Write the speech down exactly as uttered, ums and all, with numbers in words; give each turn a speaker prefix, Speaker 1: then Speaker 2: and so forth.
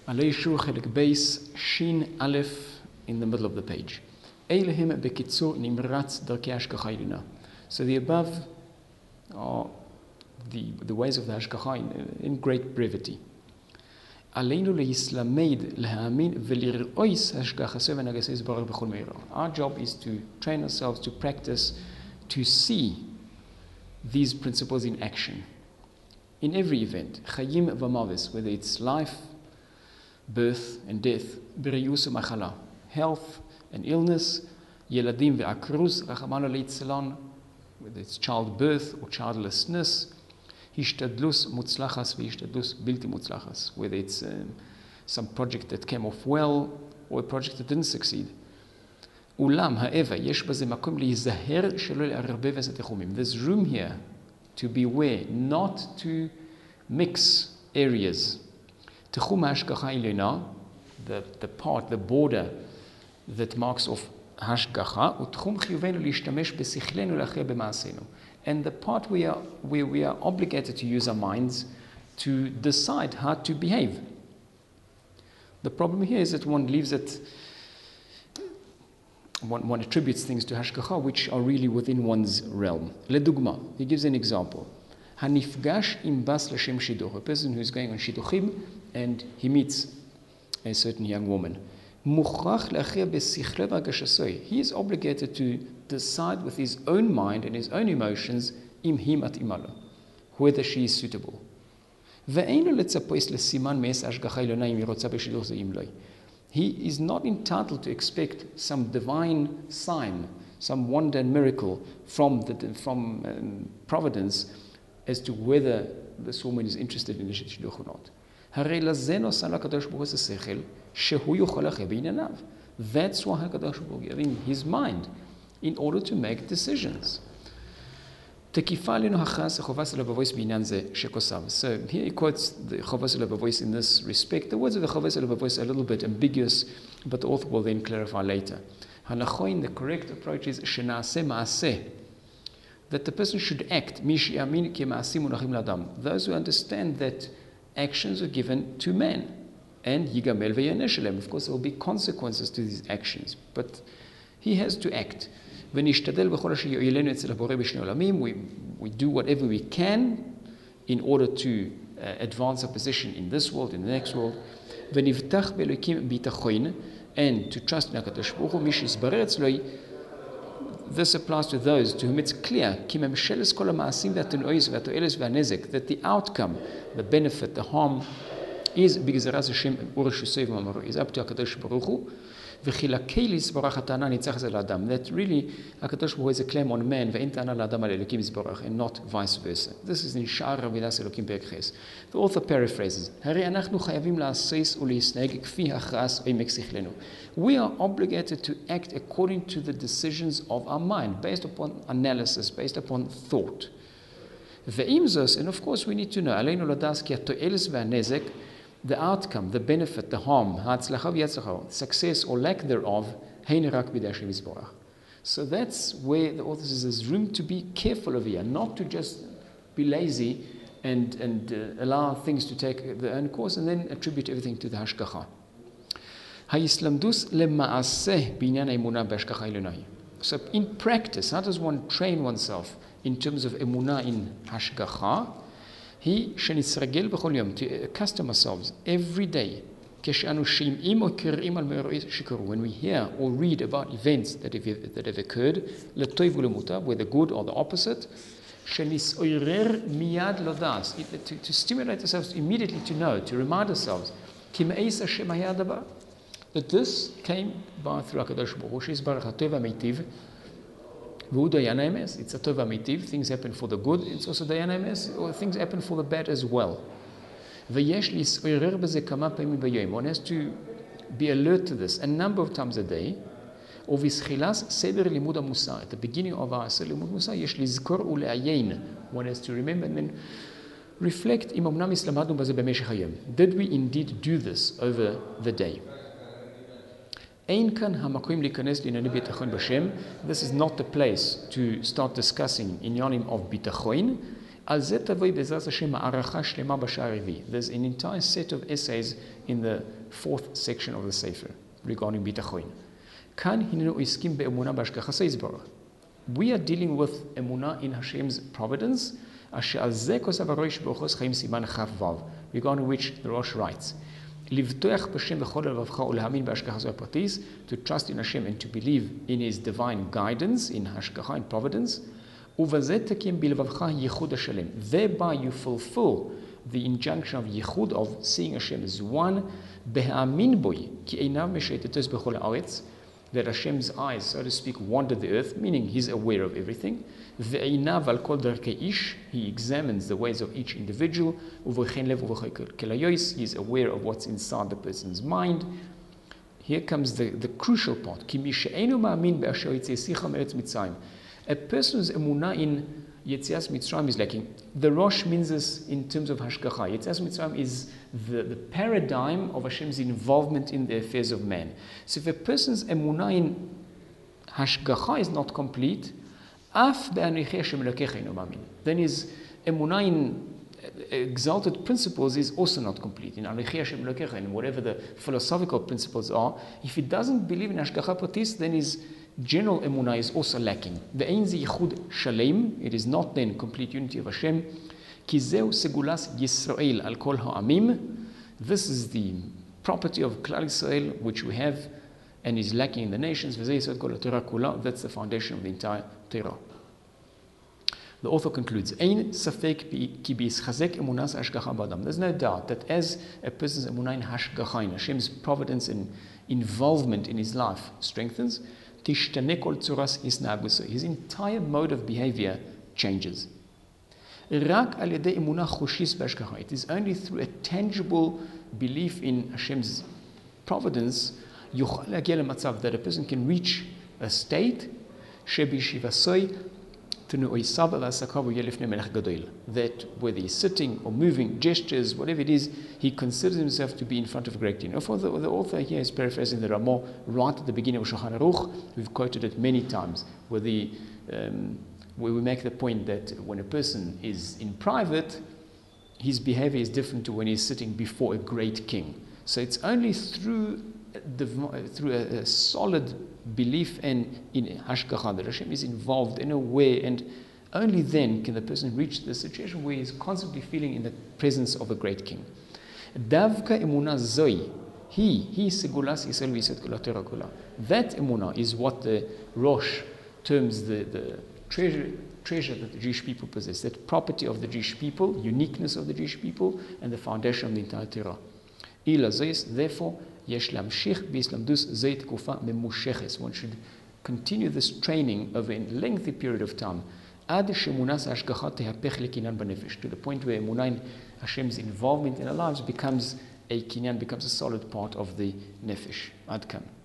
Speaker 1: Alei Shur Chelik Beis Shin Aleph in the middle of the page. Eilehim Bekitzur Nimratz Darkei Hashgacha Eluna. So the above are the, the ways of the Hashgacha in, in great brevity. Aleinu lehislameid lehamin velir'ois hashgachaso v'nagasei yisbarach b'chol meira. Our job is to train ourselves to practice, to see these principles in action. In every event, chayim v'mavis, whether it's life, birth and death, b'riyus u'machala, health and illness, yeladim ve'akruz, rachamana leitzelan, whether it's childbirth or childlessness, hishtadlus mutzlachas v'hishtadlus bilti mutzlachas, whether it's um, some project that came off well or a project that didn't succeed. Ulam, however, yesh baze makom lizaher shelo le'arbev es atechumim. There's room here to beware, not to mix areas. Techum hashgacha ilena, the the part, the border that marks off hashgacha, utchum chiyuvenu lishtamesh besichlenu lachir b'maasenu. And the part we are, where we are obligated to use our minds to decide how to behave. The problem here is that one leaves it, one, one attributes things to hashgacha which are really within one's realm. Ledugma, he gives an example. Hanifgash im bas l'shem shidduch, a person who is going on shidduchim and he meets a certain young woman. Mukhrach l'achir besichle v'gashasoy. He is obligated to decide with his own mind and his own emotions im him at imalo, whether she is suitable. He is not entitled to expect some divine sign, some wonder and miracle from the from um, providence as to whether this woman is interested in the shidduch or not. That's why HaKadosh Baruch Hu gave him his mind in order to make decisions. So here he quotes the Chovos HaLevavos in this respect. The words of the Chovos HaLevavos are a little bit ambiguous, but the author will then clarify later. Hanachoin, the correct approach is shenaseh maaseh, that the person should act. Those who understand that actions are given to man, and yigamel ve'yaneshelem. Of course, there will be consequences to these actions, but he has to act. We, we do whatever we can in order to uh, advance our position in this world, in the next world. And to trust in HaKadosh Baruch Hu. This applies to those to whom it's clear that the outcome, the benefit, the harm is is up to HaKadosh Baruch Hu. That really HaKadosh Baruch Hu is a claim on man and not vice versa. This is in Sha'ar Avidas Elokim Perek Ches. The author paraphrases, we are obligated to act according to the decisions of our mind, based upon analysis, based upon thought. And of course we need to know the outcome, the benefit, the harm, success or lack thereof. So that's where the author says there's room to be careful over here, not to just be lazy and, and uh, allow things to take their own course and then attribute everything to the hashgacha. So in practice, how does one train oneself in terms of emunah in hashgacha? He shenitzragel b'chol yom, to accustom ourselves every day. When we hear or read about events that have, that have occurred, whether good or the opposite, to, to stimulate ourselves immediately to know, to remind ourselves that this came by through HaKadosh Baruch Hu. It's a tova mitiv. Things happen for the good. It's also dayana emes, or things happen for the bad as well. One has to be alert to this a number of times a day. At the beginning of our Seder Limud Musar, one has to remember and then reflect. Did we indeed do this over the day? This is not the place to start discussing inyanim of bitachon, There's an entire set of essays in the fourth section of the Sefer regarding bitachon. We are dealing with emunah in Hashem's providence, regarding which the Rosh writes, to trust in Hashem and to believe in His divine guidance, in Hashgacha, in providence. Thereby you fulfill the injunction of Yichud, of seeing Hashem as one, that Hashem's eyes, so to speak, wander the earth, meaning He's aware of everything. He examines the ways of each individual. He's aware of what's inside the person's mind. Here comes the, the crucial part. A person's emunah in Yetzias Mitzrayim is lacking. The Rosh means this in terms of Hashgacha. Yetzias Mitzrayim is the, the paradigm of Hashem's involvement in the affairs of man. So if a person's emunah in Hashgacha is not complete, then his emunah in exalted principles is also not complete. In in whatever the philosophical principles are, if he doesn't believe in Hashgacha Pratis, then his general emunah is also lacking. The ein ze yichud shalem, it is not then complete unity of Hashem. Ki zeu segulas Yisrael al kol ha'amim. This is the property of Klal Yisrael which we have and is lacking in the nations. That's the foundation of the entire Torah. The author concludes, There's no doubt that as a person's emunah in Hashgacha, Hashem's providence and involvement in his life strengthens, his entire mode of behavior changes. It is only through a tangible belief in Hashem's providence that a person can reach a state that whether he's sitting or moving, gestures, whatever it is, he considers himself to be in front of a great king. The, the author here is paraphrasing the Ramah right at the beginning of Shulchan Aruch. We've quoted it many times, where, the, um, where we make the point that when a person is in private, his behavior is different to when he's sitting before a great king. So it's only through through a, a solid belief and in Hashgacha that Hashem is involved and aware, and only then can the person reach the situation where he's constantly feeling in the presence of a great king. Davka emunah zoi, he, he segulas Yisrael v'yisod kol ha'Torah kula. That emunah is what the Rosh terms the, the treasure, treasure that the Jewish people possess, that property of the Jewish people, uniqueness of the Jewish people, and the foundation of the entire Torah. Ila zois, therefore, one should continue this training over a lengthy period of time to the point where emunah in Hashem's involvement in our lives becomes a kinyan, becomes a solid part of the nefesh. Ad kan.